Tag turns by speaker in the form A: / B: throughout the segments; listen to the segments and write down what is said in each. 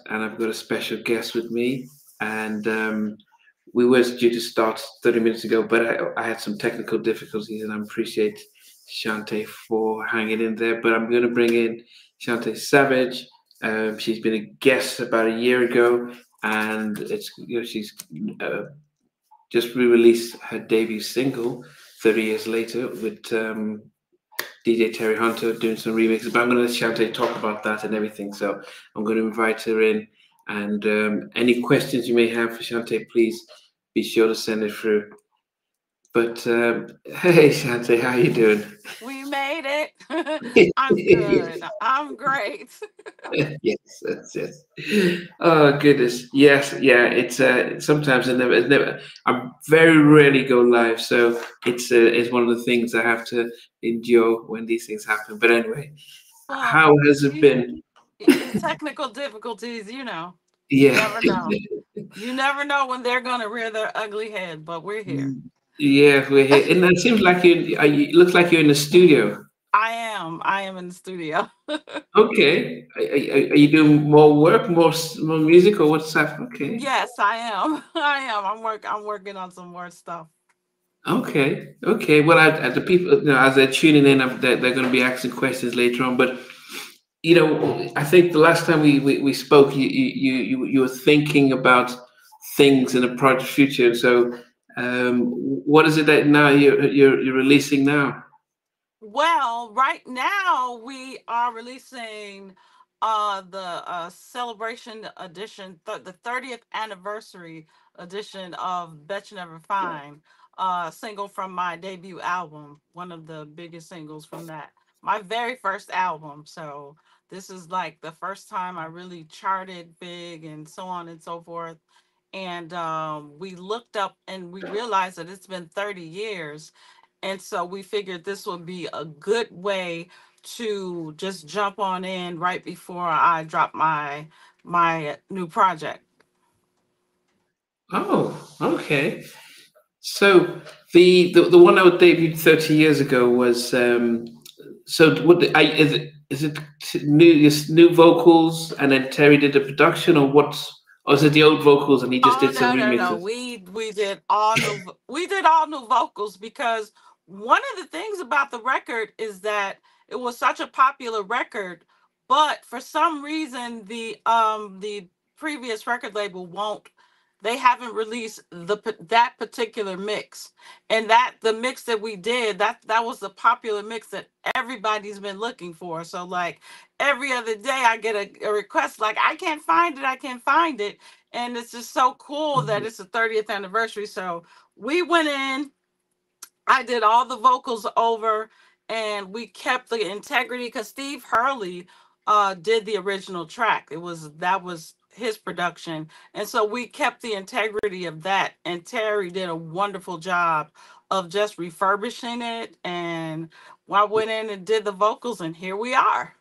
A: and I've got a special guest with me. And we were due to start 30 minutes ago, but I had some technical difficulties, and I appreciate Shante for hanging in there. But I'm going to bring in Shante Savage. She's been a guest about a year ago, and she's uh, just re-released her debut single 30 years later with DJ Terry Hunter doing some remixes. But I'm going to let Shante talk about that and everything. So I'm going to invite her in. And any questions you may have for Shante, please be sure to send it through. But hey, Shante, how you doing?
B: We made it. I'm good. I'm great.
A: Yes, yes. Oh goodness, yes, yeah. It's sometimes I never. I very rarely go live, so it's one of the things I have to endure when these things happen. But anyway,
B: Well,
A: how has it
B: you,
A: been?
B: technical difficulties, you
A: Yeah,
B: never know. You never know when they're going to rear their ugly head, but we're here.
A: yeah, we're here, and it seems like it looks like you're in the studio.
B: I am. I am in the studio.
A: Okay, are you doing more work, more music, or what's that? Okay.
B: Yes, I am. I am. I'm working on some more stuff.
A: Okay, okay. Well, the people, as they're tuning in, they're going to be asking questions later on. But I think the last time we spoke, you were thinking about things in the project future. So, what is it that now you're releasing now?
B: Well, right now we are releasing the celebration edition, the 30th anniversary edition of Bet You Never Find, single from my debut album, one of the biggest singles from that. My very first album. So this is like the first time I really charted big and so on and so forth. And we looked up and we realized that it's been 30 years, and so we figured this would be a good way to just jump on in right before I drop my new project.
A: Oh, okay. So the one that debuted 30 years ago was so is it new vocals and then Terry did the production, or or is it the old vocals and he just
B: Oh
A: did some
B: no, no, no.
A: remixes?
B: We did all new vocals because one of the things about the record is that it was such a popular record, but for some reason the previous record label won't they haven't released that particular mix. And that the mix that we did, that was the popular mix that everybody's been looking for. So like every other day I get a request like I can't find it, I can't find it, and it's just so cool that it's the 30th anniversary. So we went in, I did all the vocals over, and we kept the integrity because Steve Hurley did the original track. That was his production, and so we kept the integrity of that. And Terry did a wonderful job of just refurbishing it, and I went in and did the vocals, and here we are.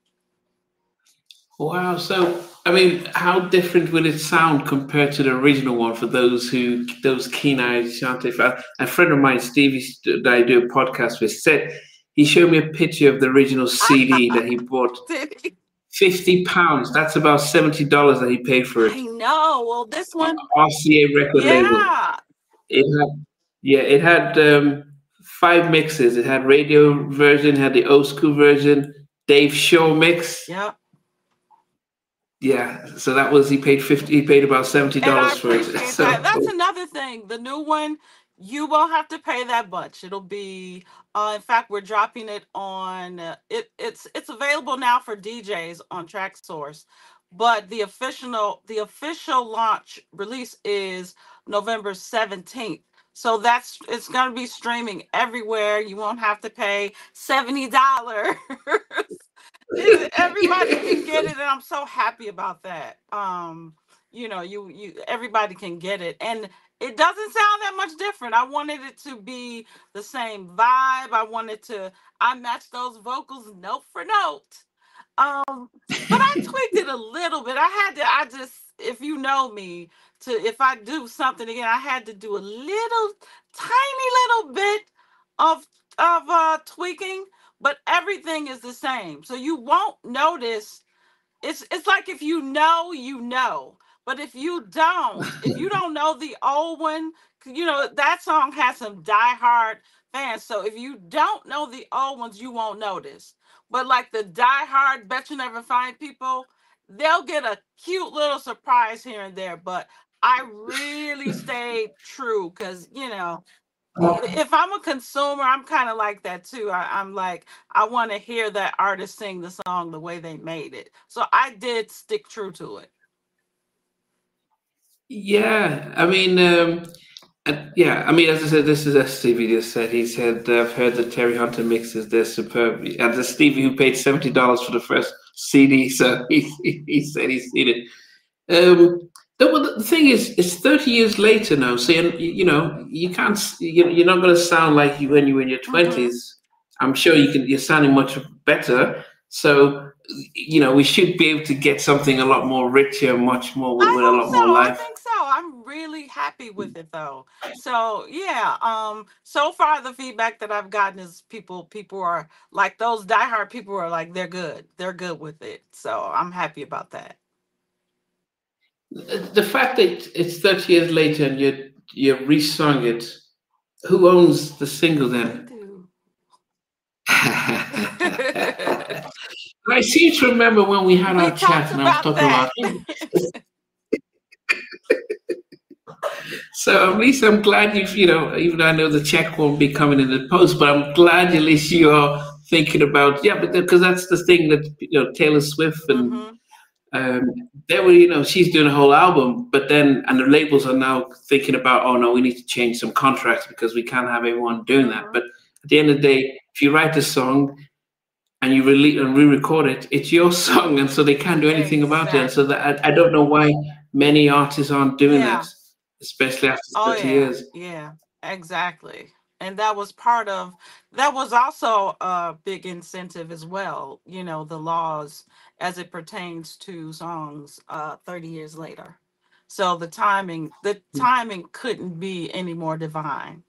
A: Wow. So, I mean, how different will it sound compared to the original one for those keen-eyed Shante fans? A friend of mine, Stevie, that I do a podcast with, said he showed me a picture of the original CD that he bought.
B: Did he?
A: £50. That's about $70 that he paid for it.
B: I know. Well, this one,
A: RCA record label.
B: yeah,
A: It had, yeah, it had five mixes. It had radio version, had the old school version, Dave Shaw mix.
B: yeah.
A: Yeah, so that was he paid about seventy
B: And I
A: dollars for it.
B: appreciate that.
A: So
B: That's another thing. The new one, you won't have to pay that much. It'll be, in fact, we're dropping it on. It's available now for DJs on TrackSource, but the official launch release is November 17th. So it's gonna be streaming everywhere. You won't have to pay $70. Everybody can get it, and I'm so happy about that. You everybody can get it, and it doesn't sound that much different. I wanted it to be the same vibe. I matched those vocals note for note. um but I tweaked it a little bit. I just, if you know me, to if I do something again, I had to do a little tiny little bit of tweaking, but everything is the same. So you won't notice it's like if you know, you know. But if you don't know the old one, you know that song has some diehard fans. So if you don't know the old ones, you won't notice. But like the diehard Bet You Never Find people, they'll get a cute little surprise here and there. But I really stayed true because if I'm a consumer, I'm kind of like that too. I'm like, I want to hear that artist sing the song the way they made it. So I did stick true to it.
A: Yeah, I mean, yeah, I mean, as I said, this is as Stevie just said. He said, "I've heard the Terry Hunter mixes; they're superb." And the Stevie who paid $70 for the first CD, so he said he's seen it. The thing is, it's 30 years later now, so you can't, you're not going to sound like you when you were in your
B: Mm-hmm.
A: 20s. I'm sure you're sounding much better. So, we should be able to get something a lot more richer, much more
B: I
A: with a
B: hope
A: lot
B: so.
A: more
B: I
A: life.
B: think so. I'm really happy with it though. So yeah, so far the feedback that I've gotten is people are like those diehard people are like they're good. They're good with it. So I'm happy about that.
A: The fact that it's 30 years later and you resung it, who owns the single
B: I
A: then?
B: do.
A: I seem to remember when we had
B: We
A: our chat
B: talked
A: and I was
B: about
A: talking
B: that.
A: about, so at least I'm glad even though I know the check won't be coming in the post, but I'm glad at least you're thinking about, yeah, but because that's the thing that, Taylor Swift and
B: Hmm.
A: um, they were, she's doing a whole album, but then, and the labels are now thinking about, oh no, we need to change some contracts because we can't have everyone doing that.
B: Hmm.
A: But at the end of the day, if you write a song and you release and re-record it, it's your song, and so they can't do anything about it. And so
B: Exactly.
A: that I don't know why many artists aren't doing that,
B: Yeah.
A: especially after
B: Oh
A: 30
B: yeah.
A: years.
B: Yeah. Exactly. And that was part of that was also a big incentive as well, the laws as it pertains to songs 30 years later. So the timing couldn't be any more divine.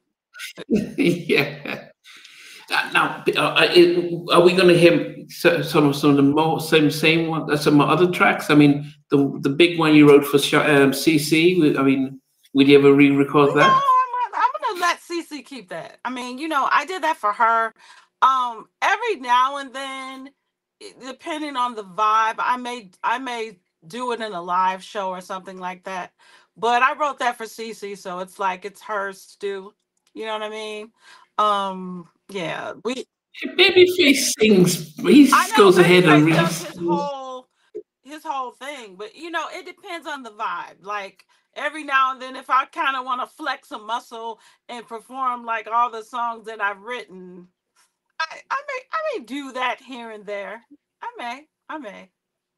A: Yeah. Now, are we going to hear some of the more same one, some other tracks? I mean, the big one you wrote for CC. I mean, would you ever re-record
B: No,
A: that?
B: I'm gonna let Cece keep that. I mean, I did that for her. Every now and then, depending on the vibe, I may do it in a live show or something like that. But I wrote that for Cece, so it's like it's hers too. You know what I mean? Yeah, we.
A: Babyface sings. He
B: I know
A: goes ahead and
B: Babyface
A: re.
B: does his whole thing, but it depends on the vibe. Like every now and then, if I kind of want to flex a muscle and perform like all the songs that I've written, I may do that here and there. I may.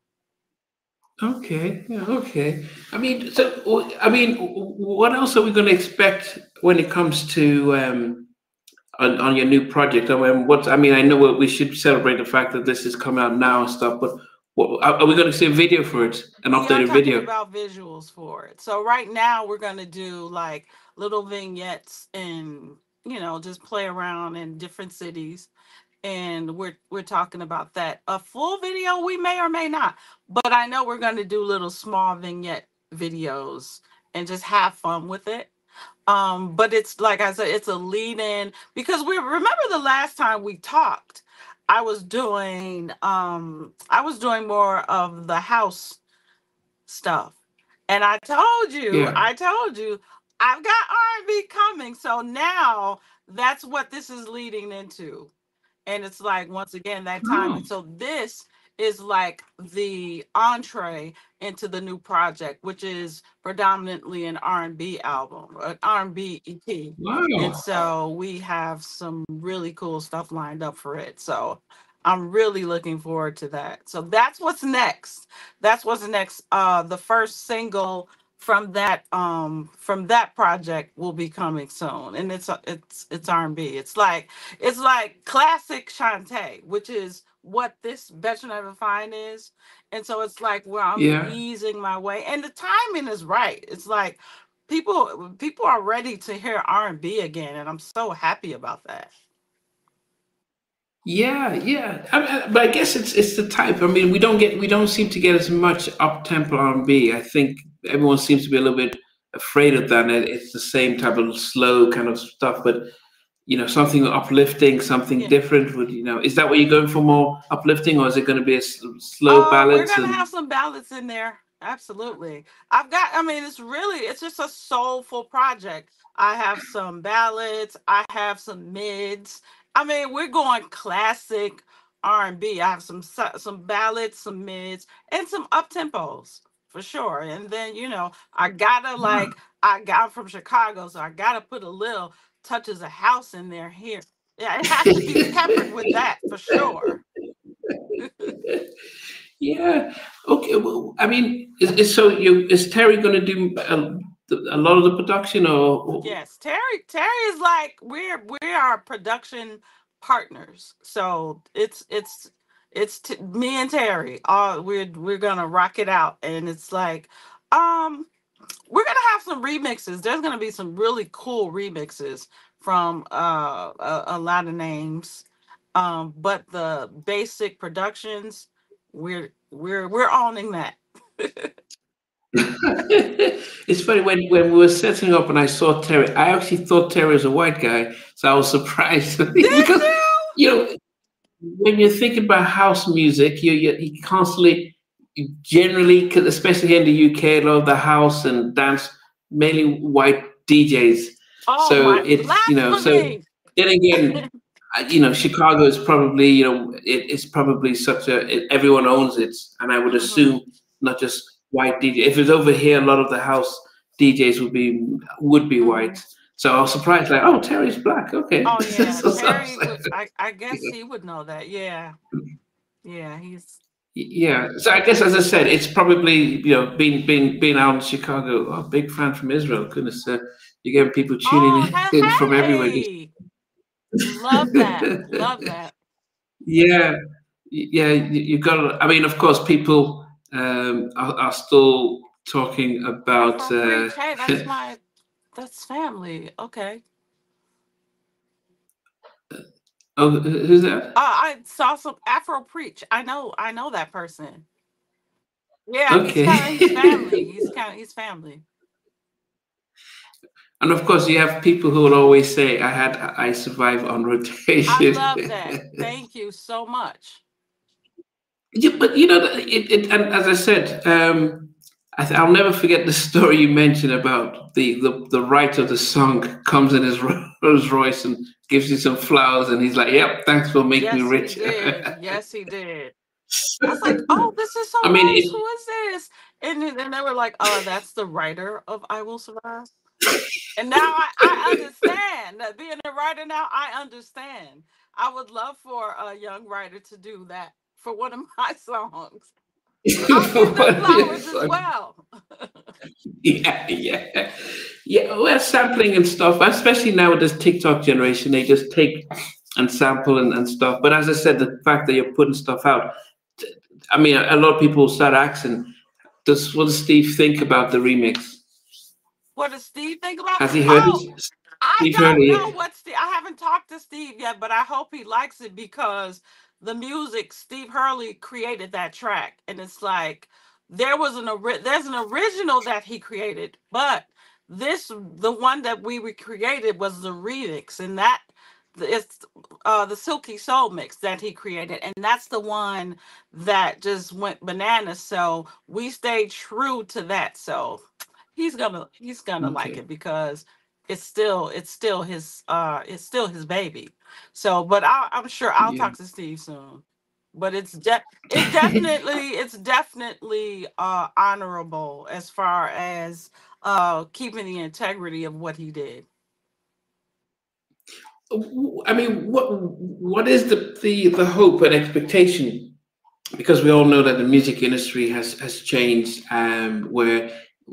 A: Okay, yeah, okay. I mean, what else are we going to expect when it comes to on your new project? I know we should celebrate the fact that this is coming out now and stuff, but are we going to see a video for it? An
B: We are
A: updated
B: talking
A: video?
B: about visuals for it. So right now we're gonna do like little vignettes and just play around in different cities, and we're talking about that. A full video we may or may not, but I know we're going to do little small vignette videos and just have fun with it. But it's like I said, it's a lead in because we remember the last time we talked. I was doing more of the house stuff. And
A: Yeah.
B: I told you, I've got R&B coming. So now that's what this is leading into. And it's like once again that time.
A: Oh,
B: And so this is like the entree into the new project, which is predominantly an R&B album, an R&B EP. And
A: wow.
B: so we have some really cool stuff lined up for it. So I'm really looking forward to that. So that's what's next. That's what's next. The first single from that project will be coming soon, and it's R&B. It's like classic Shantae, which is what this Bet You Never Find is. And so it's like where I'm
A: Yeah.
B: easing my way. And the timing is right. It's like people are ready to hear R&B again, and I'm so happy about that.
A: Yeah. But I guess it's the type. I mean, we don't seem to get as much up tempo R&B. I think everyone seems to be a little bit afraid of that. It's the same type of slow kind of stuff, but something uplifting, something
B: Yeah.
A: different. Is that what you're going for, more uplifting, or is it going to be slow
B: We're
A: ballads
B: gonna
A: and?
B: have some ballads in there. Absolutely. I mean, it's just a soulful project. I have some ballads. I have some mids. I mean, we're going classic R&B. I have some ballads, some mids, and some up tempos for sure. And then I gotta I'm from Chicago, so I gotta put a little touches of house in there here. Yeah, it has to be peppered with that for sure.
A: Yeah. Okay. Well, I mean, is Terry going to do a lot of the production, or?
B: Yes, Terry is like we are production partners. So me and Terry. We're gonna rock it out, and it's like um we're gonna have some remixes. There's gonna be some really cool remixes from a lot of names. But the basic productions, we're owning that.
A: It's funny, when we were setting up and I saw Terry. I actually thought Terry was a white guy, so I was surprised
B: Did
A: because
B: you?
A: you know when you're thinking about house music, you constantly, generally, 'cause especially here in the UK, a lot of the house and dance, mainly white DJs.
B: Oh
A: So
B: my
A: so
B: blasphemy!
A: then again, Chicago is probably, it's probably everyone owns it, and I would
B: Hmm.
A: assume not just white DJ. If it's over here, a lot of the house DJs would be
B: Hmm.
A: white. So I was surprised, like, oh, Terry's black. Okay.
B: Oh yeah,
A: So,
B: Terry would. I guess he would know that. Yeah, yeah. He's.
A: yeah. So I guess, as I said, it's probably, being out in Chicago. Oh, big fan from Israel. Goodness, you're getting people tuning
B: Oh
A: in from everywhere.
B: hey, love that. Love that.
A: Yeah, yeah. You've got to. I mean, of course, people are still talking about.
B: Afro preach. Hey, that's family. Okay.
A: Oh, who's that?
B: I saw some Afro preach. I know that person. Yeah,
A: Okay.
B: he's family. He's family.
A: And of course, you have people who will always say, I survive on
B: I
A: rotation."
B: love that. Thank you so much.
A: Yeah, but and as I said, I'll never forget the story you mentioned about the writer of the song comes in his Rolls Royce and gives you some flowers, and he's like, "Yep, thanks for making me
B: Yes, he
A: rich."
B: did. Yes, he did. I was like, "Oh, this is so
A: I mean,
B: nice. Who is this?" And they were like, that's the writer of I Will Survive." And now I understand that being a writer now, I understand. I would love for a young writer to do that for one of my songs. I'll give them flowers
A: yes,
B: as well.
A: yeah. Well, sampling and stuff, especially now with this TikTok generation, they just take and sample and stuff. But as I said, the fact that you're putting stuff out, I mean, a lot of people start asking, what does Steve think about the remix?
B: What does Steve think about?
A: Has he heard
B: Oh,
A: it?
B: I
A: Steve heard
B: don't know
A: it.
B: what Steve. I haven't talked to Steve yet, but I hope he likes it because the music Steve Hurley created that track, and it's like there's an original that he created, but the one that we recreated was the remix, and that it's the Silky Soul mix that he created, and that's the one that just went bananas. So we stayed true to that. So he's gonna like
A: Okay.
B: it because it's still his baby. So, but I'm sure I'll
A: Yeah.
B: talk to Steve soon. But it's definitely honorable as far as keeping the integrity of what he did.
A: I mean, what is the hope and expectation? Because we all know that the music industry has changed, where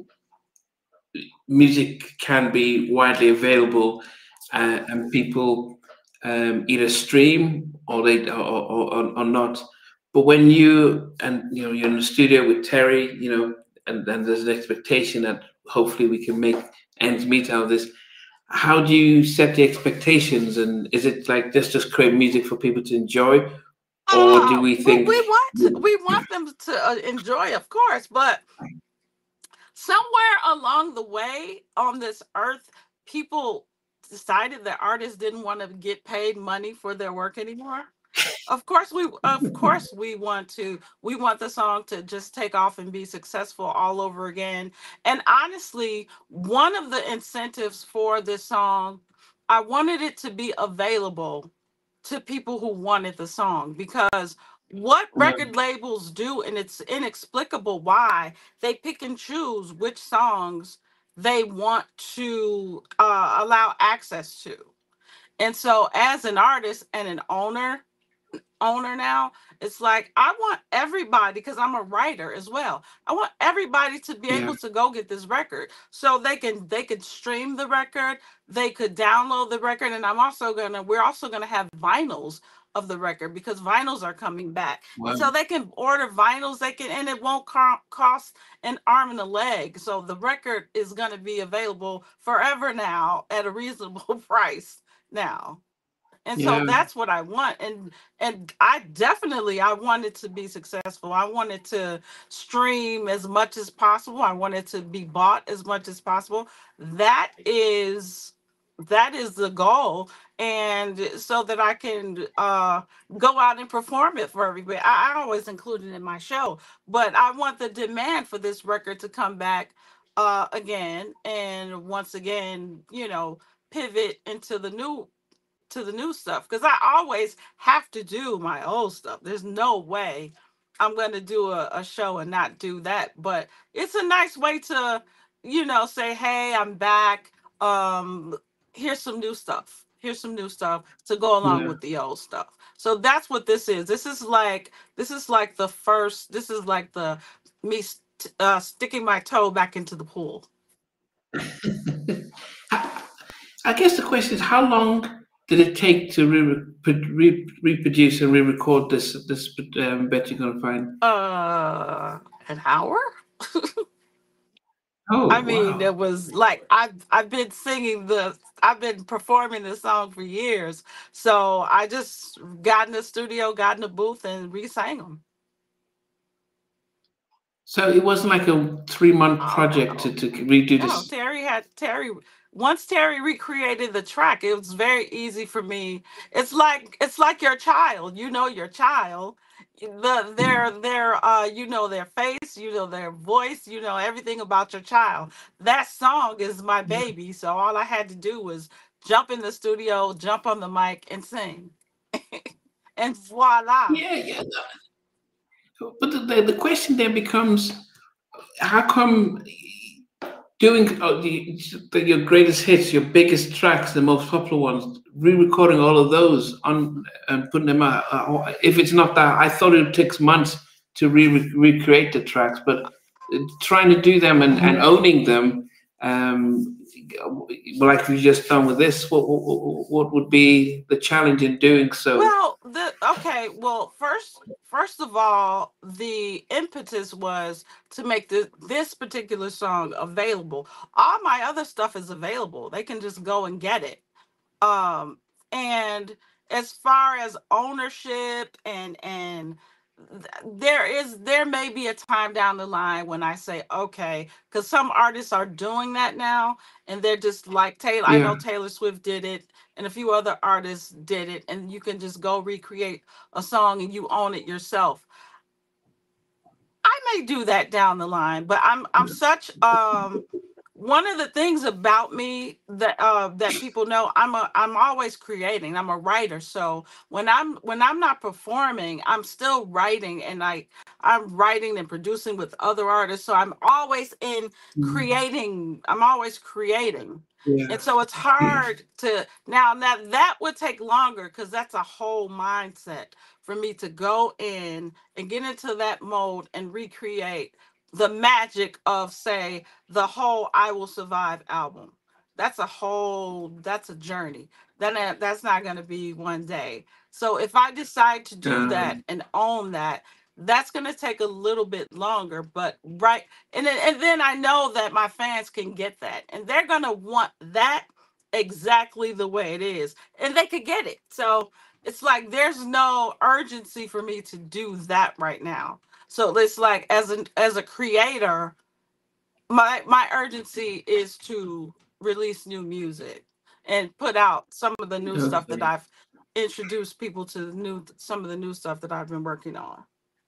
A: music can be widely available, and people either stream or they or not. But when you're in the studio with Terry, and there's an expectation that hopefully we can make ends meet out of this. how do you set the expectations? And is it like just create music for people to enjoy, or do we
B: Well,
A: think?
B: we want them to enjoy, of course, but somewhere along the way on this earth, people decided that artists didn't want to get paid money for their work anymore. Of course we we want the song to just take off and be successful all over again. And honestly, one of the incentives for this song, I wanted it to be available to people who wanted the song, because what
A: Yeah,
B: record labels do, and it's inexplicable why they pick and choose which songs they want to allow access to. And so as an artist and an owner now, it's like I want everybody, because I'm a writer as well, I want everybody to be
A: yeah,
B: able to go get this record, so they could stream the record, they could download the record. And we're also gonna have vinyls of the record, because vinyls are coming back. And
A: wow,
B: so they can order vinyls, they can, and it won't cost an arm and a leg. So the record is going to be available forever now at a reasonable price now. And so
A: yeah,
B: that's what I want. And I want it to be successful. I want it to stream as much as possible. I want it to be bought as much as possible. That is that is the goal. And so that I can go out and perform it for everybody. I always include it in my show, but I want the demand for this record to come back again, and once again, pivot into the new stuff, because I always have to do my old stuff. There's no way I'm going to do a show and not do that. But it's a nice way to, say, hey, I'm back. Um, here's some new stuff. Here's some new stuff to go along
A: yeah.
B: with the old stuff. So that's what this is. This is like the first. This is like the me sticking my toe back into the pool.
A: I guess the question is, how long did it take to reproduce and re-record this bet you're gonna find?
B: An hour. I
A: Oh
B: mean,
A: wow!
B: it was like I've been performing this song for years. So I just got in the studio, got in the booth, and re-sang them.
A: So it wasn't like a 3 month
B: Oh
A: project
B: no.
A: to redo
B: No,
A: this.
B: Terry. Once Terry recreated the track, it was very easy for me. It's like your child. You know your child. You know their face, you know their voice, you know everything about your child. That song is my baby, so all I had to do was jump in the studio, jump on the mic, and sing, and voila.
A: Yeah, yeah. But the question then becomes, how come doing your greatest hits, your biggest tracks, the most popular ones, re-recording all of those on and putting them out? If it's not that, I thought it takes months to recreate the tracks, but trying to do them and owning them, um, like we just done with this, what would be the challenge in doing so?
B: Well, well, first of all, the impetus was to make this particular song available. All my other stuff is available. They can just go and get it. um and as far as ownership, and there may be a time down the line when I say okay, because some artists are doing that now, and they're just like Taylor. I know
A: Yeah,
B: Taylor Swift did it, and a few other artists did it, and you can just go recreate a song and you own it yourself. I may do that down the line, but I'm such one of the things about me that people know, I'm always creating. I'm a writer. So when I'm not performing, I'm still writing, and I'm writing and producing with other artists. So I'm always creating.
A: yeah,
B: And so it's hard to now that would take longer, because that's a whole mindset for me to go in and get into that mode and recreate the magic of, say, the whole "I Will Survive" album. That's a journey. That's not going to be one day. So if I decide to do that
A: um,
B: and own that, that's going to take a little bit longer. But right, and then I know that my fans can get that, and they're going to want that exactly the way it is, and they could get it. So it's like there's no urgency for me to do that right now. So it's like as a creator, my urgency is to release new music and put out some of the new stuff that
A: Okay.
B: I've introduced people to some of the new stuff that I've been working on.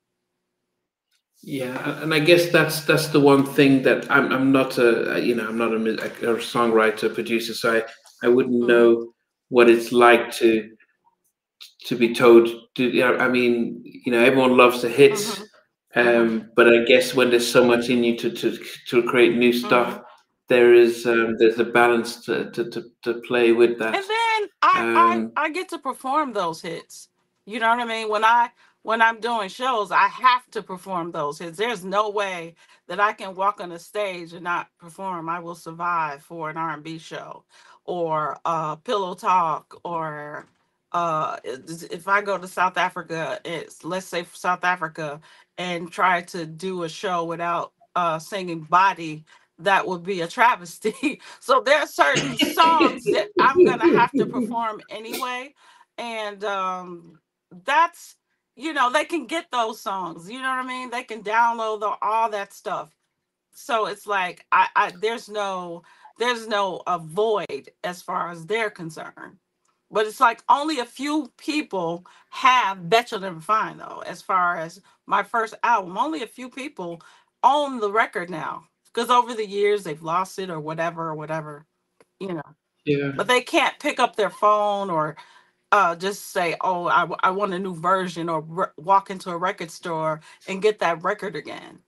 A: Yeah, and I guess that's the one thing that I'm not I'm not a songwriter producer, so I wouldn't
B: Hmm.
A: know what it's like to be told. I mean, everyone loves the hits,
B: Hmm. Hmm.
A: but I guess when there's so much in you to create new stuff,
B: Hmm.
A: there's a balance to play with that.
B: And then I
A: Um,
B: I get to perform those hits. You know what I mean? When I'm doing shows, I have to perform those hits. There's no way that I can walk on a stage and not perform I Will Survive for an R&B show, or Pillow Talk, or if I go to South Africa, it's, let's say, South Africa, and try to do a show without singing Body, that would be a travesty. So there are certain songs that I'm gonna have to perform anyway, and that's, they can get those songs. You know what I mean? They can download all that stuff. So it's like there's no a void as far as they're concerned. But it's like only a few people have Bet You'll Never Find, though. As far as my first album, only a few people own the record now, because over the years they've lost it or whatever, you know.
A: yeah.
B: But they can't pick up their phone or just say, "Oh, I want a new version," or walk into a record store and get that record again.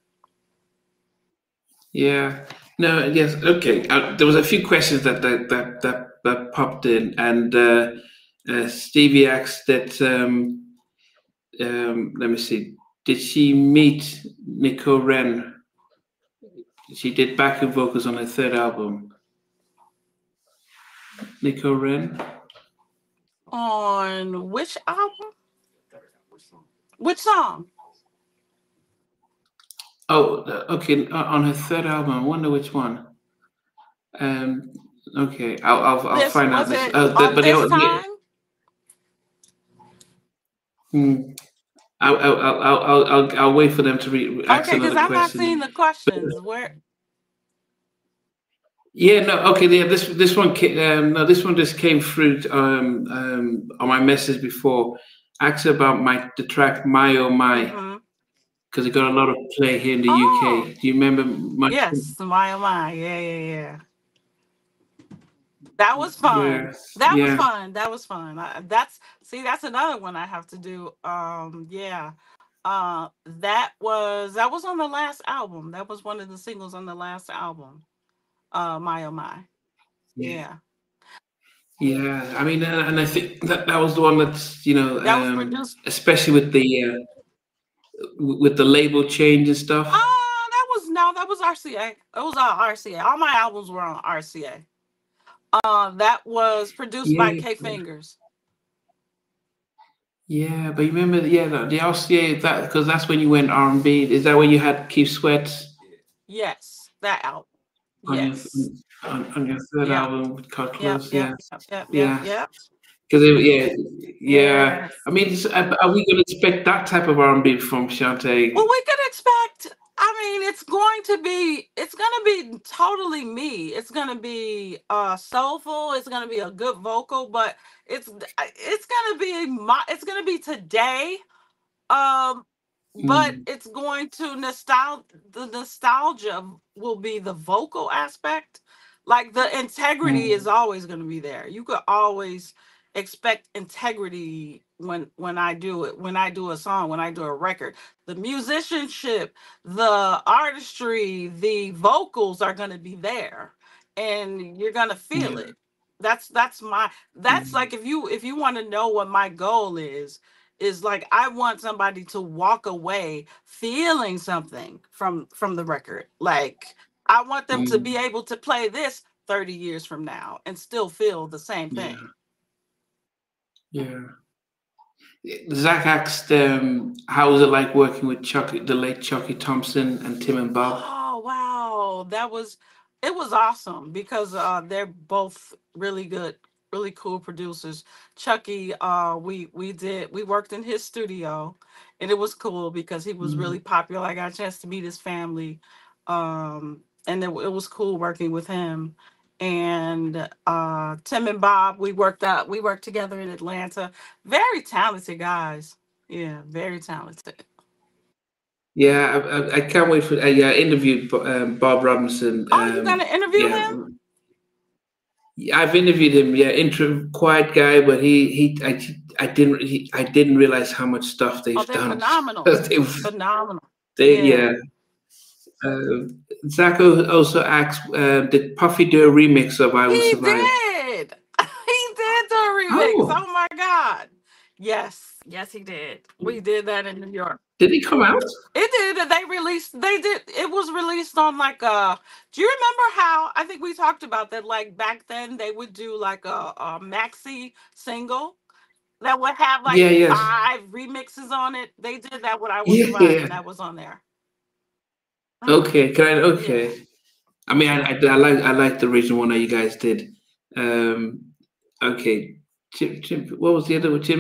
A: Yeah. No. Yes. Okay. There was a few questions that popped in, and Stevie asked that. Let me see. Did she meet Nico Ren? She did backing vocals on her third album. Nico Ren.
B: On which album? Which song?
A: Oh, okay. On her third album. I wonder which one. Um. Okay. I'll
B: This
A: find out
B: was
A: this.
B: it on
A: But
B: this time?
A: hmm, I'll wait for them to ask
B: Okay, because
A: another
B: I'm not
A: question.
B: seeing the questions. Where?
A: Yeah, no, okay, yeah, this one, no, this one just came through on my message before. Asked about the track "My Oh My"
B: Mm-hmm.
A: because it got a lot of play here in the
B: Oh,
A: UK. Do you remember much?
B: yes, my oh my, yeah, yeah, yeah. That was fun.
A: Yeah,
B: That was
A: yeah,
B: fun. That was fun. That's another one I have to do. Yeah. That was on the last album. That was one of the singles on the last album. My oh my.
A: yeah,
B: Yeah.
A: yeah. I mean, and I think that was the one that's
B: That was produced.
A: especially with the label change and stuff.
B: That was no, that was RCA. It was RCA. All my albums were on RCA. That was produced by
A: Yeah,
B: K Fingers.
A: yeah, but you remember, yeah, the RCA, that because that's when you went R&B. Is that when you had Keith Sweat
B: Yes, that album.
A: on your
B: Yes.
A: on your third
B: Yep.
A: album, Cut
B: Yep.
A: Close?
B: Yep.
A: Yeah,
B: Yep. Yep. Yep.
A: yeah.
B: Yep.
A: Because yeah, yeah.
B: Yes.
A: I mean, are we going to expect that type of R&B from
B: Well,
A: Shantae?
B: we could expect. I mean, it's going to be totally me. It's going to be soulful. It's going to be a good vocal, but it's going to be today. Um, but
A: Mm,
B: it's going to the nostalgia will be the vocal aspect. Like the integrity is
A: mm,
B: always going to be there. You could always expect integrity when I do it, when I do a song, when I do a record. The musicianship, the artistry, the vocals are going to be there, and you're going to feel
A: yeah,
B: it. That's
A: mm,
B: like, if you want to know what my goal is like, I want somebody to walk away feeling something from the record. Like, I want them to be
A: mm,
B: able to play this 30 years from now and still feel the same
A: yeah,
B: thing.
A: yeah. Zach asked, how was it like working with the late Chucky Thompson and Tim and Bob?
B: Oh wow, It was awesome because they're both really good, really cool producers. Chucky, we worked in his studio, and it was cool because he was really popular. I got a chance to meet his family, and it was cool working with him. And Tim and Bob, we worked together in Atlanta. Very talented guys. Yeah, very talented.
A: Yeah, I can't wait for. Yeah, I interviewed Bob Robinson.
B: Oh, you gonna interview
A: Yeah,
B: him?
A: I've interviewed him. Yeah, quiet guy, but I didn't realize how much stuff
B: Oh,
A: they've
B: they're
A: done.
B: phenomenal.
A: they,
B: Phenomenal.
A: yeah.
B: Yeah.
A: Zach also asked, did Puffy do a remix of "I Will
B: He
A: Survive"?
B: did. He did do a remix.
A: Oh,
B: Oh my God. Yes. Yes, he did. We did that in New York.
A: did he come out?
B: It did. And they did. It was released on like do you remember how, I think we talked about that, like back then they would do like a maxi single that would have like
A: Yeah, yes.
B: 5 remixes on it? They did that with "I Will
A: Yeah,
B: Survive,"
A: yeah.
B: and that was on there.
A: Okay,
B: Yeah.
A: okay. I mean, I like the original one that you guys did. Um, okay, what was the other one? Jim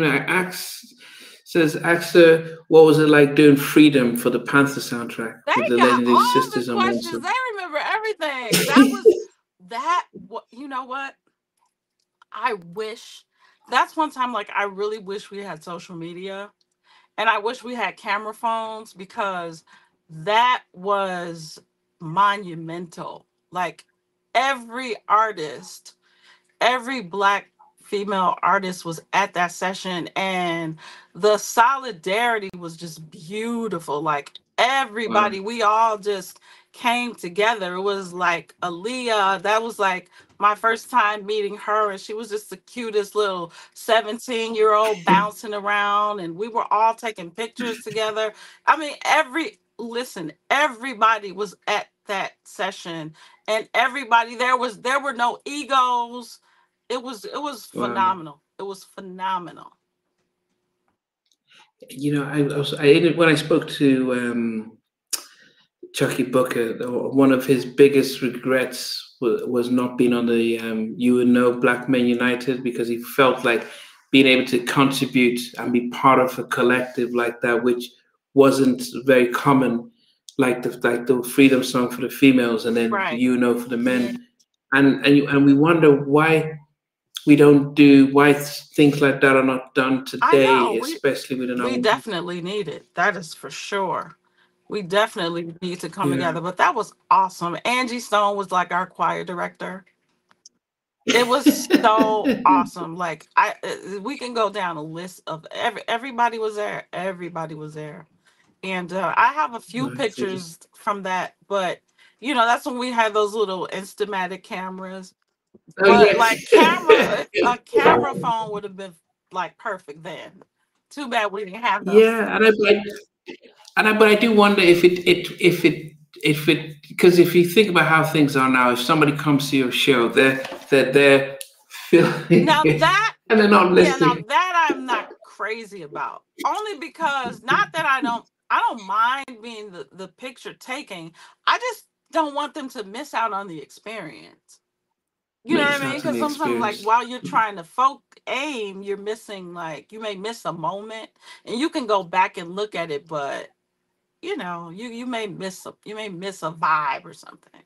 A: asks, what was it like doing "Freedom" for the Panther soundtrack
B: They
A: with the
B: got
A: Legendary
B: all the
A: Sisters on one
B: questions.
A: song?
B: They remember everything. That was that. What, you know what? I wish. That's one time, like, I really wish we had social media, and I wish we had camera phones, because that was monumental. Like, every artist, every black female artist was at that session, and the solidarity was just beautiful. Like,
A: Wow.
B: everybody, we all just came together. It was like Aaliyah, that was like my first time meeting her, and she was just the cutest little 17-year-old bouncing around, and we were all taking pictures together. I mean, everybody was at that session, and everybody, there were no egos. It was
A: Wow.
B: phenomenal. It was phenomenal.
A: When I spoke to Chucky Booker, one of his biggest regrets was not being on the UNO Black Men United, because he felt like being able to contribute and be part of a collective like that, which wasn't very common, like the Freedom Song for the females, and then the
B: Right.
A: UNO for the men, and we wonder why things like that are not done
B: I know.
A: today, especially with an
B: We
A: album.
B: definitely need it. That is for sure. We definitely need to come
A: Yeah.
B: together. But that was awesome. Angie Stone was like our choir director. It was so awesome. Like, we can go down a list of everybody was there. Everybody was there. And I have a few
A: Nice.
B: pictures from that, but that's when we had those little Instamatic cameras.
A: Oh
B: But
A: yes.
B: like, a camera phone would have been like perfect then. Too bad we didn't have those.
A: Yeah, but I do wonder if it because if you think about how things are now, if somebody comes to your show, they're filming
B: Now
A: it
B: that,
A: and they're not
B: yeah, now
A: listening.
B: that I'm not crazy about. Only because, not that I don't mind being the picture taking. I just don't want them to miss out on the experience. You know what
A: Makes
B: I mean?
A: out in
B: Because
A: the
B: sometimes, like,
A: experience.
B: while you're trying to aim, you're missing, like, you may miss a moment, and you can go back and look at it, but you may miss a vibe or something.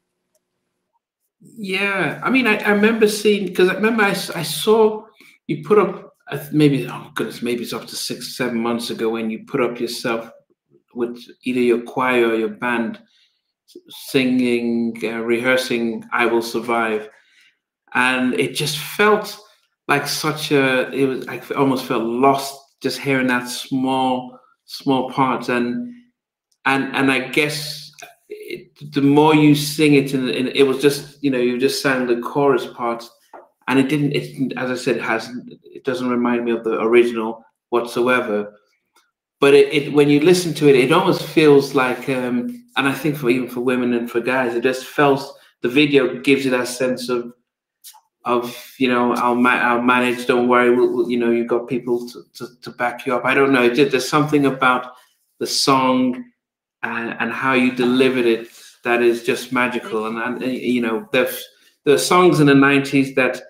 A: Yeah, I mean, I remember seeing, because I remember I saw you put up, maybe, oh goodness, maybe it's up to 6 7 months ago, when you put up yourself with either your choir or your band singing, rehearsing "I Will Survive," and it just felt like it was, I almost felt lost just hearing that small part, and I guess the more you sing it, and it was just, you just sang the chorus part, and as I said, it doesn't remind me of the original whatsoever. But when you listen to it, it almost feels like, and I think even for women and for guys, it just felt, the video gives you that sense of I'll manage. Don't worry. You've got people to back you up. I don't know. There's something about the song and how you delivered it that is just magical. And you know, there's songs in the '90s that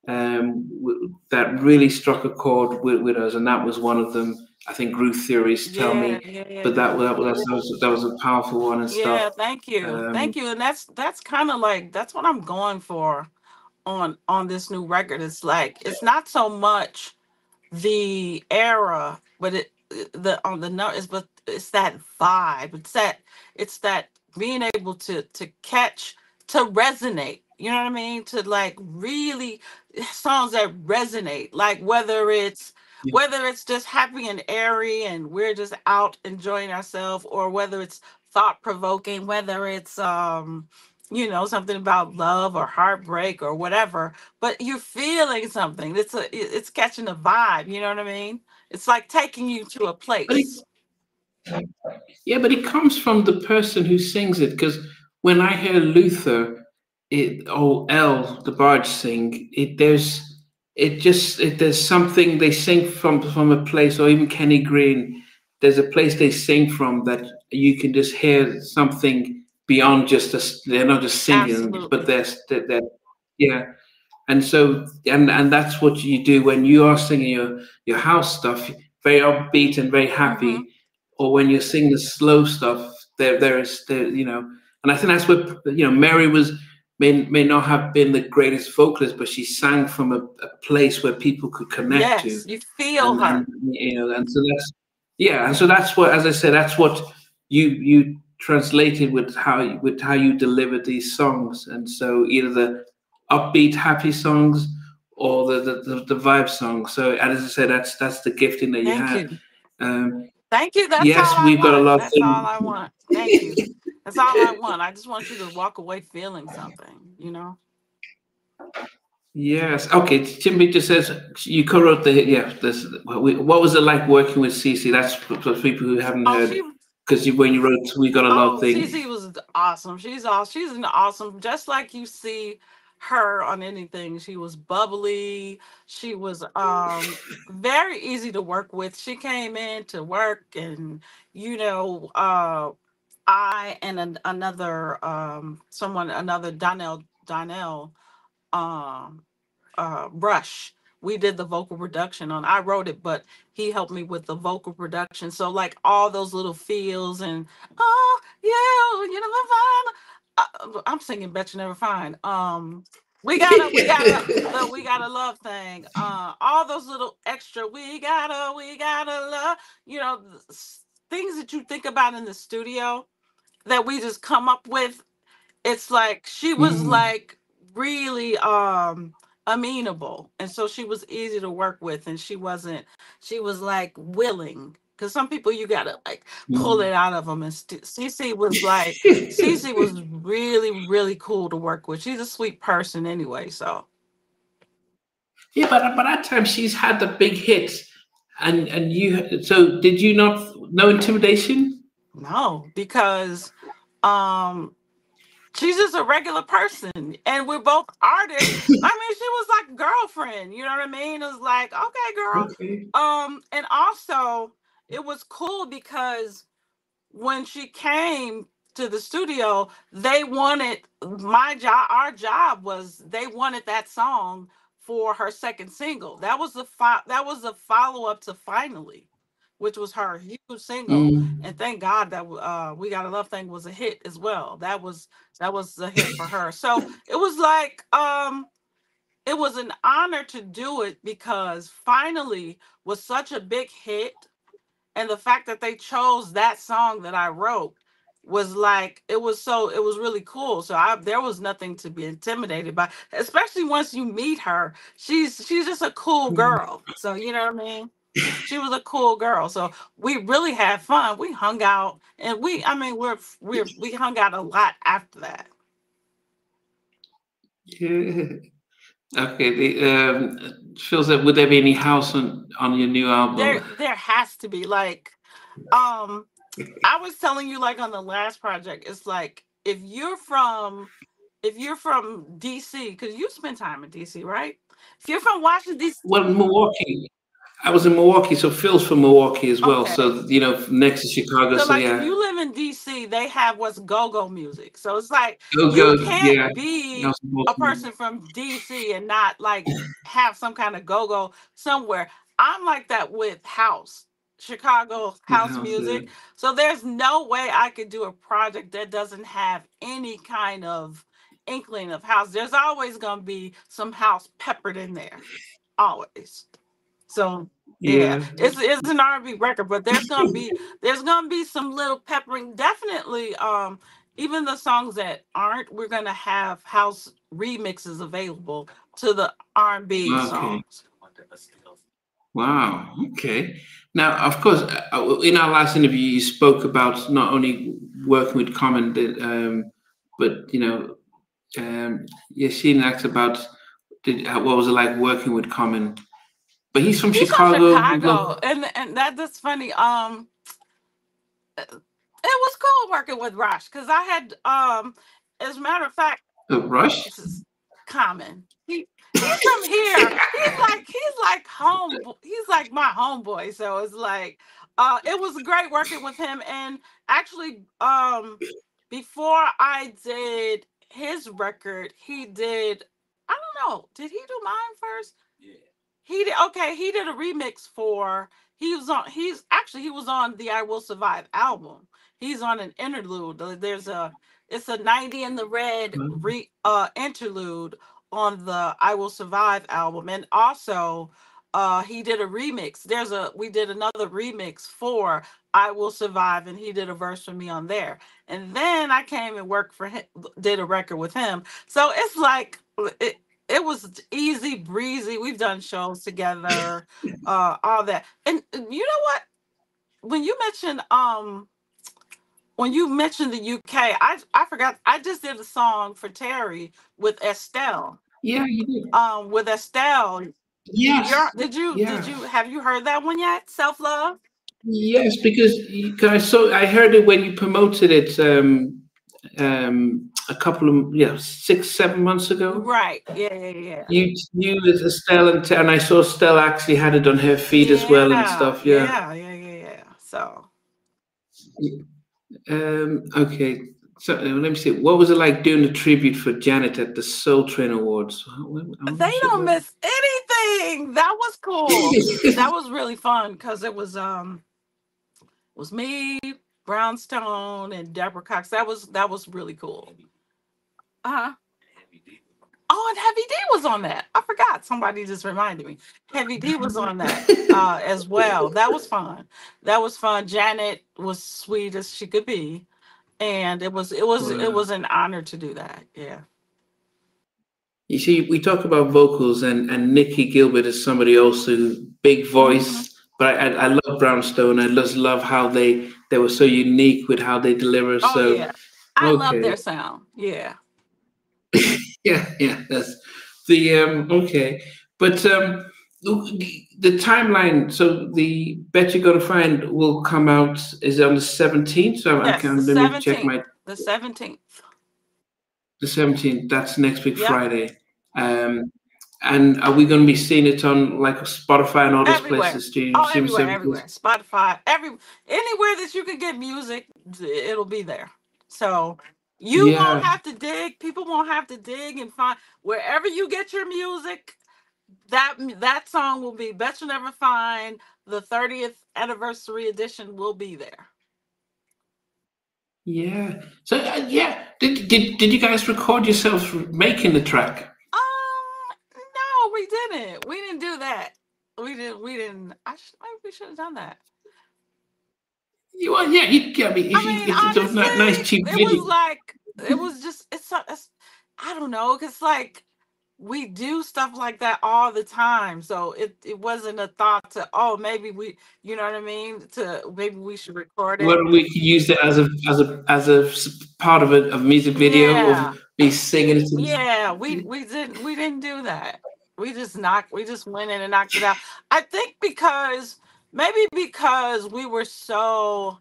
A: that really struck a chord with us, and that was one of them. I think Groove Theories Tell
B: Yeah,
A: Me,
B: yeah,
A: but that was a powerful one and
B: yeah.
A: stuff.
B: Thank you, and that's kind of like that's what I'm going for on this new record. It's like it's not so much the era, but the on the note is, but it's that vibe. It's that being able to catch, to resonate. You know what I mean? To like really songs that resonate, like
A: Yeah.
B: whether it's just happy and airy and we're just out enjoying ourselves, or whether it's thought provoking, whether it's something about love or heartbreak or whatever, but you're feeling something. It's catching a vibe, you know what I mean? It's like taking you to a
A: But it,
B: place.
A: yeah, but it comes from the person who sings it. Because when I hear Luther, the barge sing, there's something they sing from a place, or even Kenny Green. There's a place they sing from that you can just hear something beyond just they're not just singing, but
B: Absolutely.
A: they're yeah. And so and that's what you do when you are singing your house stuff, very upbeat and very
B: Hmm.
A: happy, or when you're singing the slow stuff. There, you know, and I think that's what, Mary may not have been the greatest vocalist, but she sang from a place where people could connect to.
B: Yes, you feel
A: And
B: her.
A: and so that's, yeah, and so that's what, as I said, that's what you translated with how you deliver these songs. And so either the upbeat happy songs, or the vibe songs. So, and as I said, that's the gifting that you
B: Thank
A: had.
B: you.
A: um
B: Thank you. That's all
A: yes,
B: I
A: we've got a
B: want.
A: lot of
B: That's all
A: things.
B: I want. Thank you. That's all I want. I just want you to walk away feeling something.
A: Yes. Okay. Timmy just says you co-wrote the, yeah. This, what was it like working with Cece? That's for people who haven't
B: Oh,
A: heard, because when you wrote "We Got a Love"
B: oh,
A: thing.
B: Cece was awesome. She's an awesome, just like you see her on anything. She was bubbly. She was very easy to work with. She came in to work, and you know, I and another Donnell um Rush. We did the vocal production on. I wrote it, but he helped me with the vocal production. So like all those little feels and oh you never find. I'm singing "Bet You Never Find." We gotta love thing. All those little extra. We gotta love. Things that you think about in the studio that we just come up with. It's like she was
A: Mm,
B: like really amenable, and so she was easy to work with, and she was like willing, because some people you gotta like pull
A: mm.
B: it out of them, and Cece was really really cool to work with. She's a sweet person anyway, so
A: Yeah, but at times she's had the big hits, and you. So did you not know Intimidation?
B: no, because um she's just a regular person, and we're both artists. I mean, she was like a girlfriend, you know what I mean? It was like, okay, girl.
A: Okay.
B: And also it was cool because when she came to the studio, they wanted my job. Our job was they wanted that song for her second single. That was the follow up to Finally, which was her huge single.
A: Mm,
B: And thank God that We Got a Love Thing was a hit as well. That was a hit for her. So it was like it was an honor to do it because Finally was such a big hit, and the fact that they chose that song that I wrote was like it was really cool. So there was nothing to be intimidated by, especially once you meet her. She's just a cool girl. So you know what I mean? She was a cool girl. So we really had fun. We hung out, and we hung out a lot after that.
A: yeah. Okay. Feels that, would there be any house on your new album?
B: There has to be like um I was telling you, like on the last project, it's like if you're from DC, because you spend time in DC, right? If you're from Washington DC,
A: Well, Milwaukee. I was in Milwaukee, so Phil's from Milwaukee as well.
B: Okay.
A: So next to Chicago.
B: So
A: So
B: like if
A: yeah,
B: you live in DC, they have what's go-go music. So it's like
A: go
B: you
A: go. Yeah,
B: can't
A: I
B: be
A: was in
B: a
A: Baltimore.
B: person from DC and not like have some kind of go-go somewhere. I'm like that with house, Chicago
A: With
B: house
A: house.
B: music. So there's no way I could do a project that doesn't have any kind of inkling of house. There's always going to be some house peppered in there. Always. So yeah,
A: Yeah.
B: it's an R&B record, but there's gonna be some little peppering. Definitely, even the songs that aren't, we're gonna have house remixes available to the R&B
A: Okay.
B: songs.
A: Wow. Okay. Now, of course, in our last interview, you spoke about not only working with Common, but Yashin asked about what was it like working with Common. But he's from
B: He's from
A: Chicago.
B: Chicago, and that's funny. It was cool working with Rosh because I had as a matter of fact,
A: Rush.
B: this is Common. He's from here. He's like home. He's like my homeboy. So it's like it was great working with him. And actually, before I did his record, he did. I don't know. Did he do mine first? He did okay. He did a remix for. He was on. He was on the "I Will Survive" album. He's on an interlude. There's a. It's a 90 in the Red interlude on the "I Will Survive" album, and also he did a remix. We did another remix for "I Will Survive," and he did a verse for me on there. And then I came and worked for him, did a record with him. So it's like it was easy breezy. We've done shows together, all that. And you know what? When you mentioned the UK, I forgot. I just did a song for Terry with Estelle.
A: Yeah, you did.
B: With Estelle.
A: Yes.
B: Did
A: Yeah.
B: you have you heard that one yet? Self love.
A: Yes, because I heard it when you promoted it a couple of 6 7 months ago.
B: Right. Yeah. Yeah.
A: You with Estelle and I saw Estelle actually had it on her feed as well and
B: Yeah.
A: stuff. Yeah.
B: Yeah. Yeah. Yeah. Yeah. So
A: Okay. So let me see. What was it like doing the tribute for Janet at the Soul Train Awards?
B: they don't miss anything. That was cool. That was really fun because it was me, Brownstone, and Deborah Cox. That was really cool. Uh huh. Oh, and Heavy D was on that. I forgot. Somebody just reminded me. Heavy D was on that as well. That was fun. That was fun. Janet was sweet as she could be, and it was
A: Wow.
B: an honor to do that. Yeah.
A: You see, we talk about vocals, and Nikki Gilbert is somebody else who big
B: Hmm.
A: voice. But I love Brownstone. I just love how they were so unique with how they deliver.
B: Oh
A: So
B: yeah. I love
A: okay,
B: their sound. Yeah.
A: yeah, that's the okay. But the timeline. So the Bet You're Gonna Find will come out is on the 17th. So I
B: Yes, the
A: can let me check
B: 17th.
A: my
B: The 17th.
A: the 17th. That's next week
B: Yep.
A: Friday. Um, and are we going to be seeing it on like Spotify and all those
B: Everywhere.
A: places? Streaming
B: Oh, everywhere, everywhere.
A: services?
B: Spotify, anywhere that you can get music, it'll be there. So you won't
A: Yeah,
B: have to dig. People won't have to dig and find wherever you get your music. That song will be Bet You Never Find. The 30th anniversary edition will be there.
A: yeah. So yeah, did you guys record yourselves making the track?
B: No, we didn't. We didn't do that. We didn't. We didn't. Maybe we should have done that.
A: You are, yeah. Yeah, I mean,
B: I mean,
A: if it's a nice
B: honestly,
A: cheap
B: it
A: video.
B: was like it was just it's I don't know, cause like we do stuff like that all the time, so it wasn't a thought to maybe you know what I mean, to maybe we should record it.
A: Well, we could use that as a part of a music video of
B: Yeah,
A: me singing it.
B: yeah, we didn't do that. We just went in and knocked it out. I think because we were so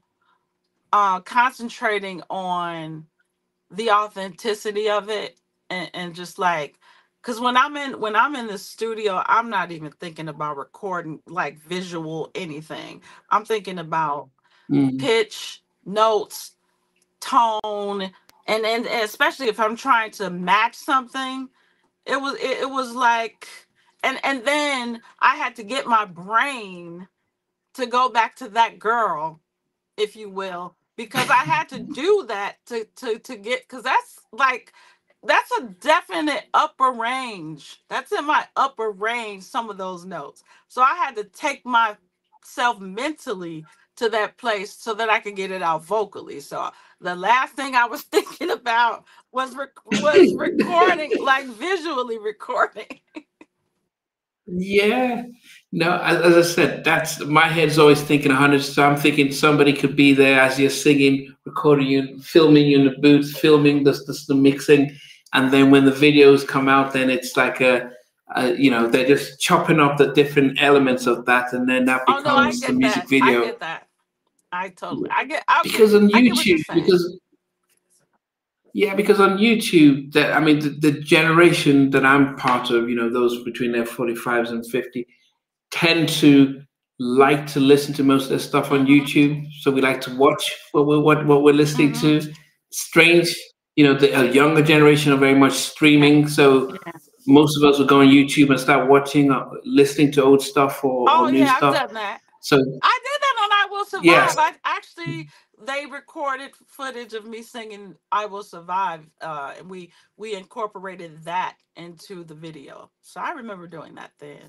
B: concentrating on the authenticity of it and just like because when I'm in the studio, I'm not even thinking about recording like visual anything. I'm thinking about
A: Mm.
B: pitch, notes, tone, and especially if I'm trying to match something, it was like, and then I had to get my brain to go back to that girl, if you will, because I had to do that to get, because that's a definite upper range. That's in my upper range, some of those notes. So I had to take myself mentally to that place so that I could get it out vocally. So the last thing I was thinking about was recording, like visually recording.
A: Yeah. No, as I said, that's my head's always thinking 100. So I'm thinking somebody could be there as you're singing, recording you, filming you in the booth, filming the mixing, and then when the videos come out, then it's like they're just chopping up the different elements of that, and then that
B: Oh no, I
A: becomes the
B: get
A: music
B: that. I
A: video.
B: get that. I totally.
A: Because on
B: I get what you're
A: YouTube,
B: saying.
A: because on YouTube, that I mean, the generation that I'm part of, those between their 45s and 50, tend to like to listen to most of their stuff on
B: Mhm.
A: YouTube. So we like to watch what we're listening
B: Mhm.
A: to. Strange, the younger generation are very much
B: Yeah.
A: streaming. So
B: Yeah.
A: most of us will go on YouTube and start watching, listening to old stuff or
B: Oh
A: new
B: yeah, I've
A: stuff.
B: done that.
A: So
B: I did that on I Will
A: yes,
B: Survive. I actually they recorded footage of me singing I Will Survive, and we incorporated that into the video. So I remember doing that then.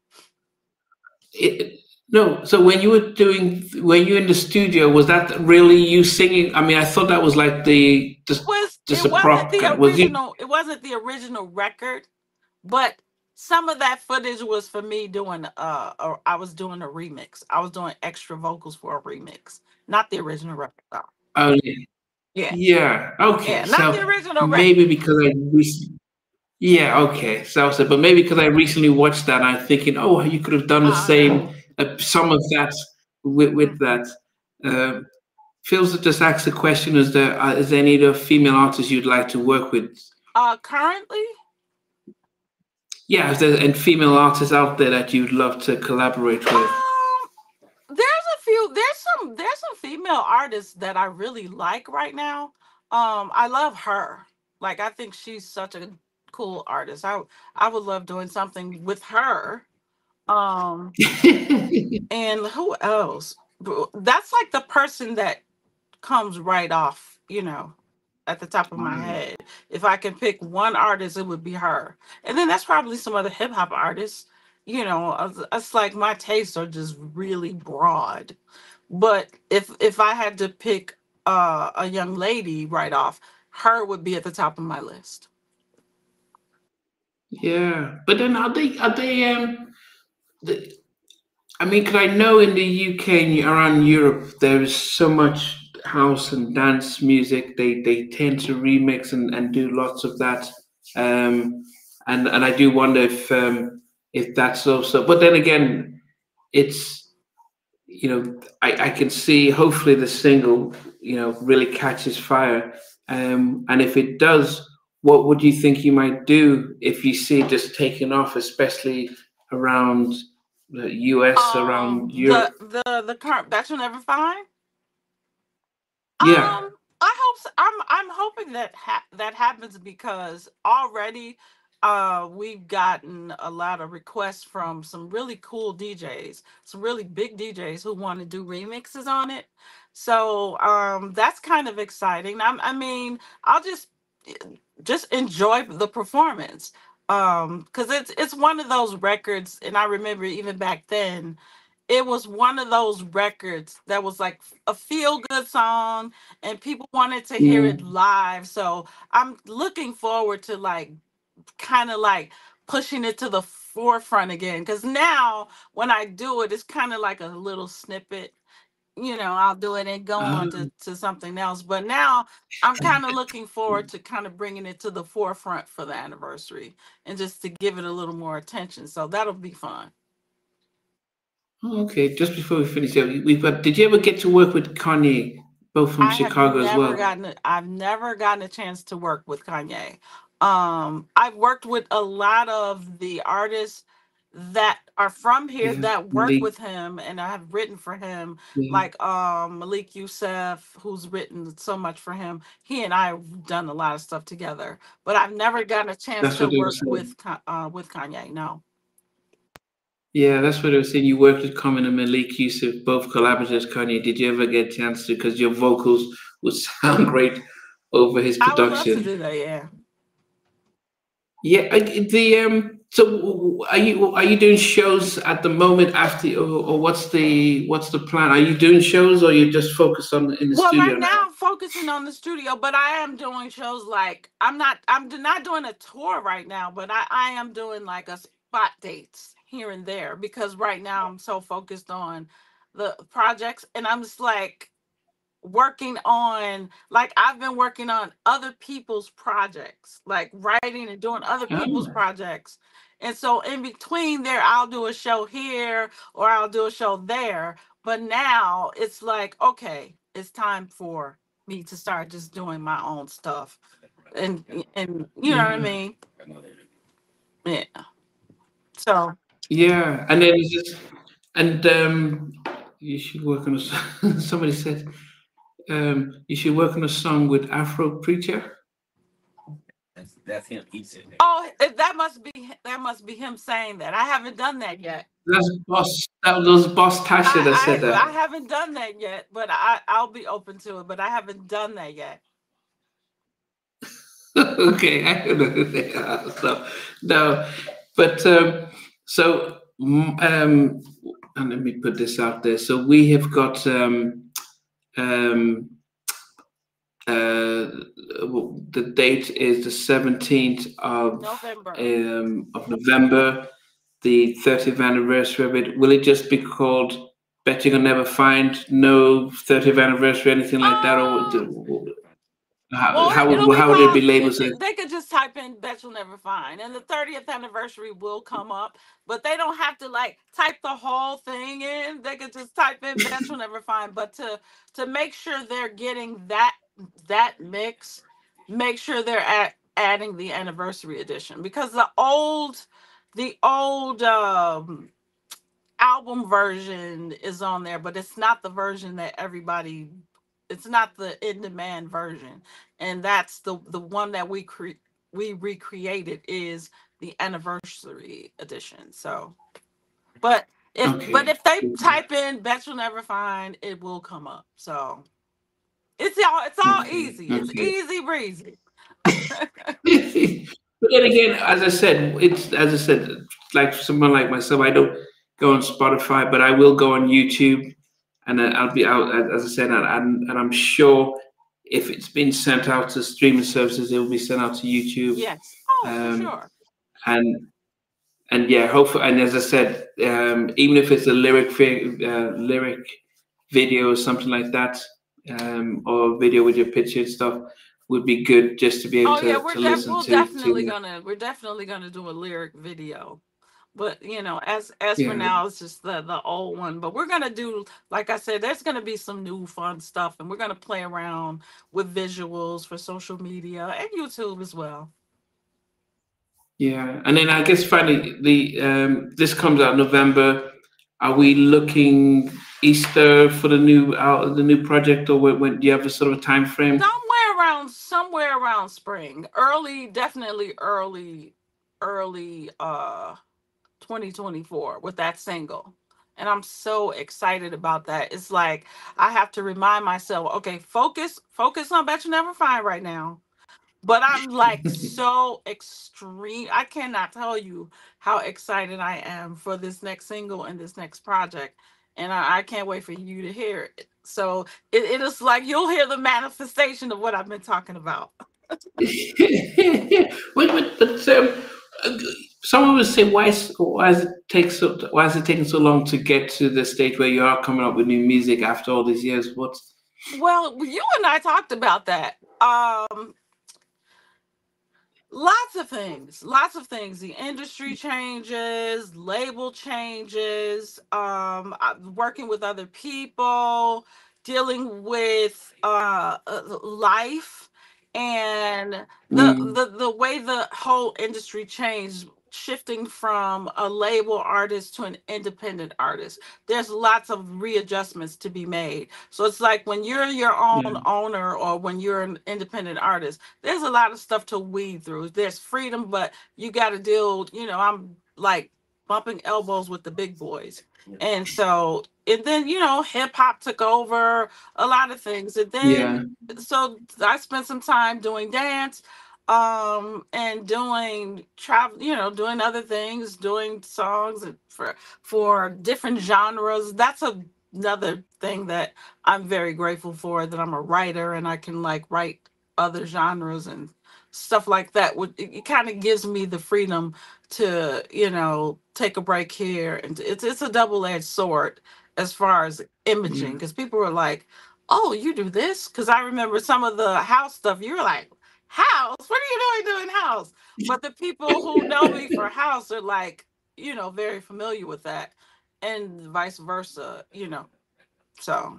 A: it, no. So when you were in the studio, was that really you singing? I mean, I thought that was like the just
B: It
A: a
B: wasn't
A: prop.
B: the
A: Was you?
B: original, it wasn't the original record, but some of that footage was for me doing I was doing a remix. I was doing extra vocals for a remix, not the original record though.
A: Oh,
B: Yeah.
A: yeah. Okay.
B: Yeah, not the
A: So
B: original record.
A: maybe because yeah. Okay. So I said, but maybe because I recently watched that, I'm thinking, oh, you could have done the
B: No.
A: same, some of that with that. Uh, Phil's just asked the question: is there any other female artists you'd like to work with?
B: Currently,
A: Yeah, is there and female artists out there that you'd love to collaborate with?
B: there's a few. There's some female artists that I really like right now. I love her. Like I think she's such a cool artist. I would love doing something with her. Um, and who else? That's like the person that comes right off, at the top of my
A: Wow.
B: head. If I can pick one artist, it would be her. And then that's probably some other hip hop artists. It's like my tastes are just really broad. But if I had to pick a young lady right off, her would be at the top of my list.
A: Yeah, but then are they the, I mean, because I know in the UK and around Europe, there's so much house and dance music. They tend to remix and do lots of that. Um, and I do wonder if that's also. But then again, it's I can see hopefully the single really catches fire. And if it does, what would you think you might do if you see it just taking off, especially around the US, around Europe?
B: The current Bachelor Never Fine.
A: Yeah.
B: I hope I'm hoping that happens because already we've gotten a lot of requests from some really cool DJs, some really big DJs who want to do remixes on it. So that's kind of exciting. I mean, I'll just enjoy the performance. Because it's one of those records, and I remember even back then it was one of those records that was like a feel good song and people wanted to hear it
A: Mm.
B: live. So I'm looking forward to like kind of like pushing it to the forefront again. Cause now when I do it, it's kind of like a little snippet. I'll do it and go on
A: Ah,
B: to something else. But now I'm kind of looking forward to kind of bringing it to the forefront for the anniversary and just to give it a little more attention. So that'll be fun.
A: okay. Just before we finish, yeah, we've got. Did you ever get to work with Kanye, both from Chicago as well?
B: I've never gotten a chance to work with Kanye. I've worked with a lot of the artists that are from here
A: Yeah,
B: that work
A: Malik.
B: with him, and I have written for him,
A: Yeah,
B: like Malik Youssef, who's written so much for him. He and I have done a lot of stuff together, but I've never gotten a chance
A: that's
B: to
A: what they were
B: work
A: saying.
B: with Kanye. No.
A: Yeah, that's what they were saying. You worked with Common and Malik Yusuf, both collaborators. Kanye, did you ever get a chance to? Because your vocals would sound great over his
B: I would love to
A: production.
B: do that. Yeah.
A: Yeah, the So, are you doing shows at the moment after, or what's the plan? Are you doing shows, or you just focused on in the
B: Well, right
A: studio
B: now
A: now?
B: I'm focusing on the studio, but I am doing shows like I'm not doing a tour right now, but I am doing like a spot dates here and there because right now I'm so focused on the projects and I'm just like working on like I've been working on other people's projects, like writing and doing other people's
A: Oh,
B: projects. And so in between there, I'll do a show here or I'll do a show there. But now it's like, okay, it's time for me to start just doing my own stuff. And you know what I
A: yeah,
B: mean? Yeah. So
A: yeah. And then it's just, and you should work on somebody said, you should work on a song with Afro Preacher.
B: that must be him saying that. I haven't done that yet.
A: That's boss. That was Boss Tasha that said
B: I
A: that.
B: haven't done that yet, but I'll be open to it. But I haven't done that yet.
A: Okay, I don't know who they are. So, no, but and let me put this out there. So we have got um, the date is the 17th
B: November.
A: of November, the 30th anniversary of it. Will it just be called Bet You Can Never Find? No 30th anniversary, anything like that, or
B: Um,
A: how
B: well,
A: how
B: it'll
A: would
B: be
A: how would it be
B: called.
A: labeled? So,
B: They could just type in "Bet You'll Never Find," and the 30th anniversary will come up. But they don't have to like type the whole thing in. They could just type in "Bet You'll Never Find." But to make sure they're getting that mix, make sure they're adding the anniversary edition because the old album version is on there, but it's not the version that everybody. It's not the in demand version, and that's the one that we recreated is the anniversary edition. So, but
A: okay.
B: if they type in "Bet You'll Never Find," it will come up. So it's all
A: Okay,
B: easy. It's
A: okay.
B: easy breezy.
A: But then again, as I said, like someone like myself, I don't go on Spotify, but I will go on YouTube, and I'll be out as I said, and I'm sure if it's been sent out to streaming services, it will be sent out to YouTube,
B: Yes. Oh, for
A: um,
B: sure.
A: and yeah, hopefully, and as I said, even if it's a lyric video or something like that, or video with your picture and stuff, would be good just to be able
B: Oh yeah,
A: to listen
B: we're definitely
A: to.
B: gonna do a lyric video. But as for
A: Yeah,
B: now, it's just the old one. But we're gonna do, like I said, there's gonna be some new fun stuff, and we're gonna play around with visuals for social media and YouTube as well.
A: yeah, and then I guess finally the this comes out November. Are we looking Easter for the new project, or when do you have a sort of time frame?
B: Somewhere around spring, early, definitely early 2024 with that single. And I'm so excited about that. It's like I have to remind myself, okay, focus on Bet You Never Find right now. But I'm like so extreme. I cannot tell you how excited I am for this next single and this next project. And I can't wait for you to hear it. So it is like you'll hear the manifestation of what I've been talking about.
A: But uh, someone would say, why is it taking so long to get to the stage where you are coming up with new music after all these years? What's
B: Well, you and I talked about that. Lots of things. The industry changes, label changes, working with other people, dealing with life. and
A: Mm.
B: the way the whole industry changed, shifting from a label artist to an independent artist, there's lots of readjustments to be made. So it's like when you're your
A: Yeah.
B: own owner or when you're an independent artist, there's a lot of stuff to weed through. There's freedom, but you got to deal, I'm like bumping elbows with the big boys. And so, and then, hip hop took over a lot of things. And then,
A: Yeah.
B: so I spent some time doing dance, and doing travel, doing other things, doing songs for different genres. That's another thing that I'm very grateful for, that I'm a writer and I can like write other genres and stuff like that. It kind of gives me the freedom to, take a break here, and it's a double-edged sword as far as imaging,
A: Yeah.
B: because people were like, oh, you do this? Because I remember some of the house stuff, you were like, house? What are you doing house? But the people who know me for house are like, very familiar with that, and vice versa, so.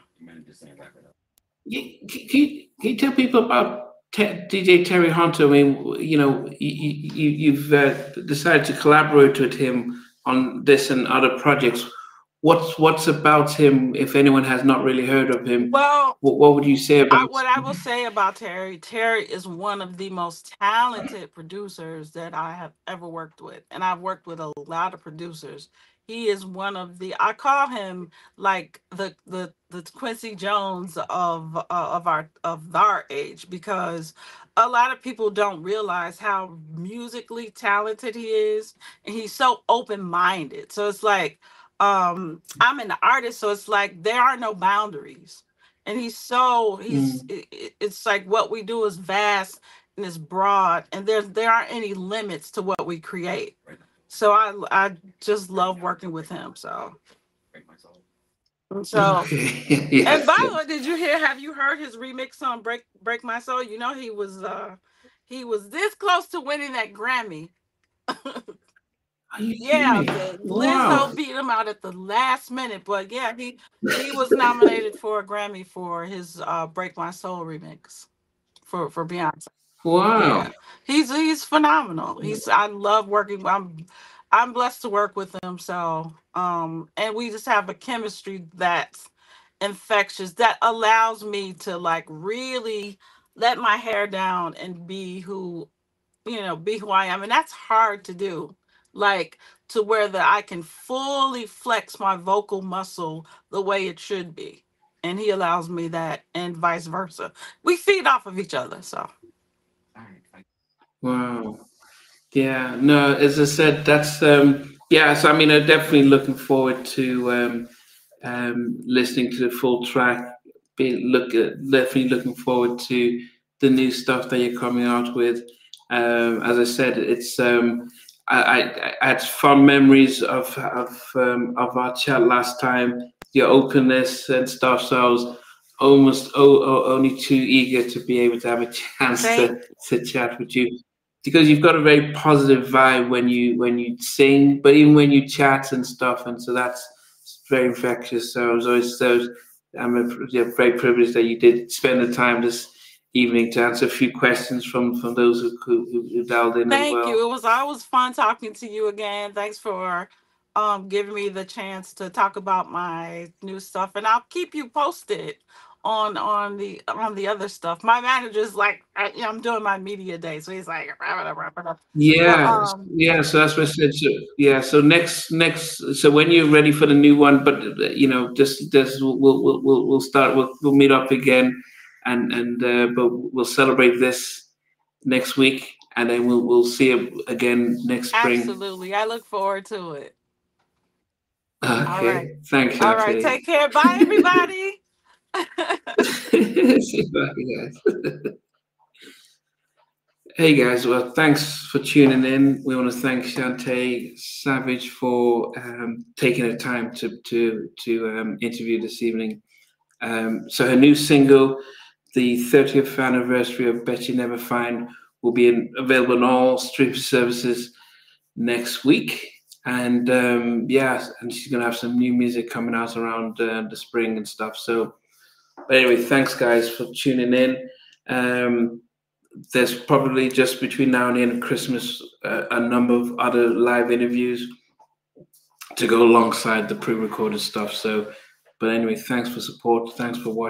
A: Can you tell people about DJ Terry Hunter? I mean, you've decided to collaborate with him on this and other projects. What's about him? If anyone has not really heard of him,
B: Well,
A: what would you say about?
B: what I will say about Terry is one of the most talented producers that I have ever worked with. And I've worked with a lot of producers. He is one of I call him like the Quincy Jones of our age, because a lot of people don't realize how musically talented he is, and he's so open-minded. So it's like, I'm an artist, so it's like there are no boundaries, and
A: Mm,
B: it's like what we do is vast and it's broad, and there aren't any limits to what we create. So I just love working with him. So
A: okay.
B: and by
A: Yes.
B: the way, have you heard his remix on Break My Soul? He was this close to winning that Grammy.
A: Are you kidding
B: Yeah,
A: me?
B: the
A: Wow.
B: Lizzo beat him out at the last minute, but yeah, he was nominated for a Grammy for his "Break My Soul" remix for Beyonce.
A: Wow.
B: Yeah, he's phenomenal. I love working. I'm blessed to work with him. So and we just have a chemistry that's infectious, that allows me to like really let my hair down and be who I am, and that's hard to do. Like, to where that I can fully flex my vocal muscle the way it should be, and he allows me that, and vice versa. We feed off of each other, so.
A: Wow. Yeah, no, as I said, that's yeah. So I mean, I'm definitely looking forward to listening to the full track. Definitely looking forward to the new stuff that you're coming out with. As I said, it's I had fond memories of our chat last time. Your openness and stuff. So I was almost only too eager to be able to have a chance
B: Thank
A: to chat with you, because you've got a very positive vibe when you sing, but even when you chat and stuff, and so that's very infectious. So I was always so yeah, very privileged that you did spend the time this evening to answer a few questions from those who dialed in as
B: Thank
A: well.
B: you. It was always fun talking to you again. Thanks for giving me the chance to talk about my new stuff, and I'll keep you posted on the other stuff. My manager's like, I'm doing my media day, so he's like, wrap it up, wrap it up. But
A: Yeah, yeah. So that's what I said. So yeah. So next. So when you're ready for the new one, but just we'll start. We'll meet up again, and but we'll celebrate this next week, and then we'll see you again next spring.
B: absolutely, I look forward to it. All right,
A: Okay. Thanks,
B: all right.
A: Shante.
B: Take care. Bye, everybody.
A: See you guys. Hey guys, well, thanks for tuning in. We want to thank Shantae Savage for taking the time to interview this evening. So her new single, the 30th anniversary of Bet You Never Find, will be available on all streaming services next week. And yeah, and she's gonna have some new music coming out around the spring and stuff. So, but anyway, thanks guys for tuning in. Um, there's probably just between now and the end of Christmas a number of other live interviews to go alongside the pre-recorded stuff. So, but anyway, thanks for support. Thanks for watching.